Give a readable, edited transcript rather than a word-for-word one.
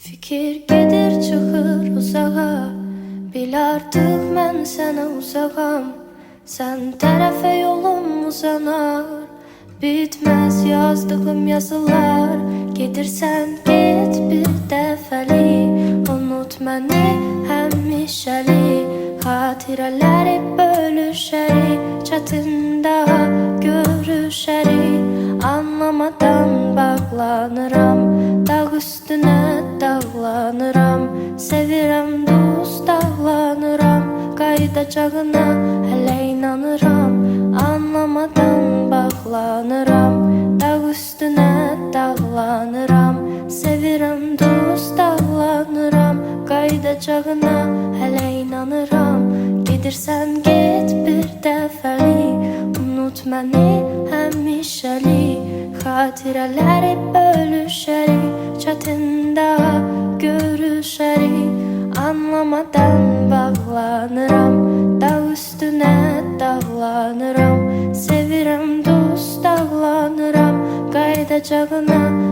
Fikir gedir çıxır uzağa, bil artıq mən sənə uzağam. Sən tərəfə yolum uzanar, bitməz yazdığım yazılar. Gedirsən get bir dəfəlik, unut məni həmişəlik. Xatirələri bölüşərik, çətin daha görüşərik. Anlamadan bağlanıram, dağ üstünə dağlanıram. Sevirəm dost dağlanıram, qayıdacağına hələ inanıram. Anlamadan bağlanıram, dağ üstünə dağlanıram. Sevirəm dost dağlanıram, qayıdacağına hələ inanıram. Gedirsən get bir dəfəlik, unut məni həmişəlik. Xatirələri bölüşərik, çətin daha görüşərik. Anlamadan bağlanıram, dağ üstünə dağlanıram. Sevirəm dost dağlanıram, qayıdacağına